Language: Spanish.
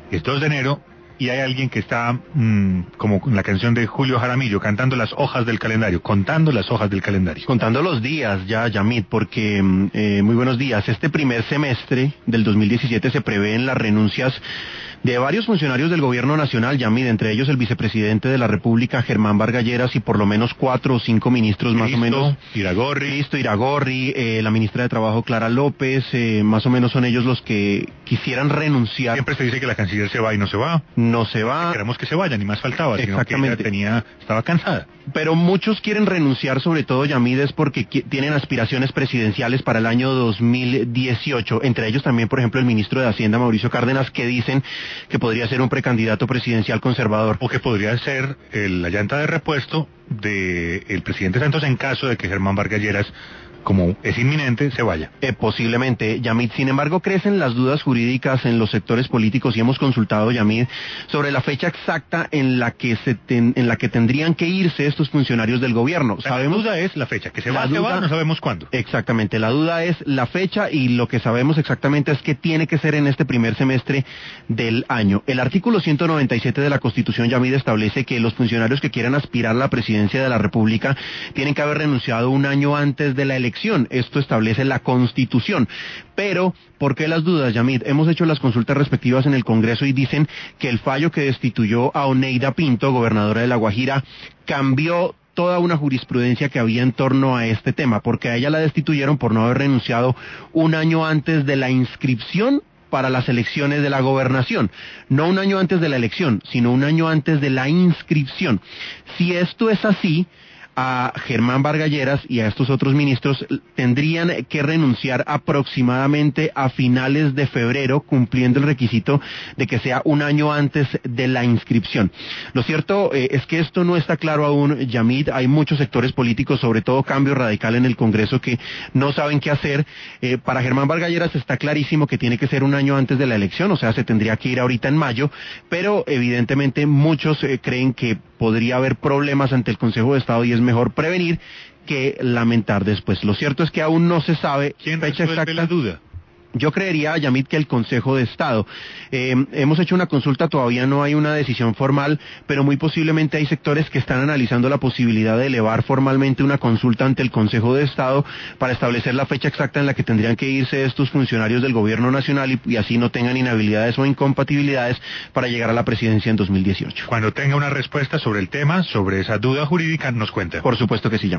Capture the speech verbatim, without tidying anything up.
es dos de enero, y hay alguien que está, mmm, como en la canción de Julio Jaramillo, cantando las hojas del calendario, contando las hojas del calendario. Contando los días ya, Yamid, porque, eh, muy buenos días, este primer semestre del dos mil diecisiete se prevén las renuncias de varios funcionarios del gobierno nacional, Yamid, entre ellos el vicepresidente de la República, Germán Vargas Lleras, y por lo menos cuatro o cinco ministros más Cristo, o menos. Iragorri. Cristo, Iragorri, eh, la ministra de Trabajo, Clara López, eh, más o menos son ellos los que quisieran renunciar. Siempre se dice que la canciller se va y no se va. No se va. Queremos que se vaya, ni más faltaba, sino que Exactamente. ella tenía, estaba cansada. Pero muchos quieren renunciar, sobre todo, Yamid, es porque tienen aspiraciones presidenciales para el año dos mil dieciocho, entre ellos también, por ejemplo, el ministro de Hacienda, Mauricio Cárdenas, que dicen que podría ser un precandidato presidencial conservador. O que podría ser el, la llanta de repuesto del presidente Santos en caso de que Germán Vargas Lleras, como es inminente, se vaya. Eh, posiblemente, Yamid. Sin embargo, crecen las dudas jurídicas en los sectores políticos y hemos consultado, Yamid, sobre la fecha exacta en la que se ten, en la que tendrían que irse estos funcionarios del gobierno. La sabemos, duda es la fecha, que se va, duda, se va, no sabemos cuándo. Exactamente, la duda es la fecha y lo que sabemos exactamente es que tiene que ser en este primer semestre del año. El artículo ciento noventa y siete de la Constitución, Yamid, establece que los funcionarios que quieran aspirar a la presidencia de la República tienen que haber renunciado un año antes de la elección. Esto establece la Constitución. Pero, ¿por qué las dudas, Yamid? Hemos hecho las consultas respectivas en el Congreso y dicen que el fallo que destituyó a Oneida Pinto, gobernadora de La Guajira, cambió toda una jurisprudencia que había en torno a este tema, porque a ella la destituyeron por no haber renunciado un año antes de la inscripción para las elecciones de la gobernación. No un año antes de la elección, sino un año antes de la inscripción. Si esto es así, a Germán Vargas Lleras y a estos otros ministros tendrían que renunciar aproximadamente a finales de febrero, cumpliendo el requisito de que sea un año antes de la inscripción. Lo cierto eh, es que esto no está claro aún, Yamid. Hay muchos sectores políticos, sobre todo Cambio Radical en el Congreso, que no saben qué hacer. Eh, para Germán Vargas Lleras está clarísimo que tiene que ser un año antes de la elección, o sea, se tendría que ir ahorita en mayo, pero evidentemente muchos eh, creen que podría haber problemas ante el Consejo de Estado y es mejor prevenir que lamentar después. Lo cierto es que aún no se sabe ¿Quién fecha exacta. La duda? Yo creería, Yamid, que el Consejo de Estado. Eh, hemos hecho una consulta, todavía no hay una decisión formal, pero muy posiblemente hay sectores que están analizando la posibilidad de elevar formalmente una consulta ante el Consejo de Estado para establecer la fecha exacta en la que tendrían que irse estos funcionarios del gobierno nacional y, y así no tengan inhabilidades o incompatibilidades para llegar a la presidencia en dos mil dieciocho. Cuando tenga una respuesta sobre el tema, sobre esa duda jurídica, nos cuenta. Por supuesto que sí, Yamid.